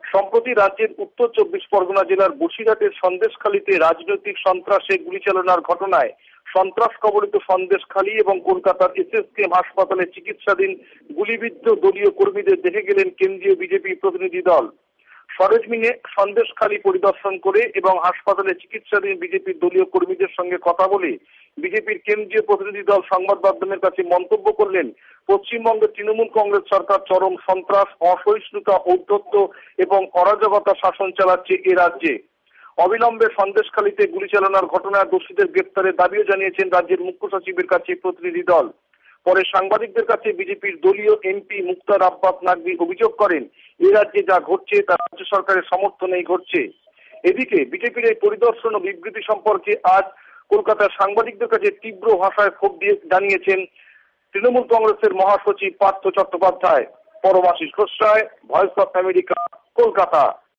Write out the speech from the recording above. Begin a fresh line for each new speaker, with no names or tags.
সম্প্রতি রাজ্যের উত্তর 24 পরগনা জেলার বসিরহাটের সন্দেশখালীতে রাজনৈতিক সন্ত্রাসে গুলি চালনার ঘটনায় সন্ত্রাস কবলিত সন্দেশখালী এবং কলকাতার এসএসকেএম হাসপাতালে চিকিৎসাধীন গুলিবিদ্ধ দলীয় কর্মীদের দেখে গেলেন কেন্দ্রীয় বিজেপি প্রতিনিধি দল। সরেজমিনে সন্দেশখালী পরিদর্শন করে এবং হাসপাতালে চিকিৎসাধীন বিজেপির দলীয় কর্মীদের সঙ্গে কথা বলে বিজেপির কেন্দ্রীয় প্রতিনিধি দল সংবাদ মাধ্যমের কাছে মন্তব্য করলেন, পশ্চিমবঙ্গের তৃণমূল কংগ্রেস সরকার চরম সন্ত্রাস, অসহিষ্ণুতা, ঔদ্ধত্য এবং অরাজকতা শাসন চালাচ্ছে এ রাজ্যে। অবিলম্বে সন্দেশখালীতে গুলি চালানোর ঘটনায় দোষীদের গ্রেপ্তারের দাবিও জানিয়েছেন রাজ্যের মুখ্য সচিবের কাছে প্রতিনিধি দল। পরে সাংবাদিকদের কাছে বিজেপির দলীয় এমপি মুক্তার আব্বাস নাকভি অভিযোগ করেন, এ রাজ্যে যা ঘটছে তা রাজ্য সরকারের সমর্থনেই ঘটছে। এদিকে বিজেপির এই পরিদর্শন ও বিবৃতি সম্পর্কে আজ কলকাতার সাংবাদিকদের কাছে তীব্র ভাষায় ক্ষোভ জানিয়েছেন তৃণমূল কংগ্রেসের মহাসচিব Partha Chattopadhyay. Paramashis Ghosh, voice of America, Kolkata.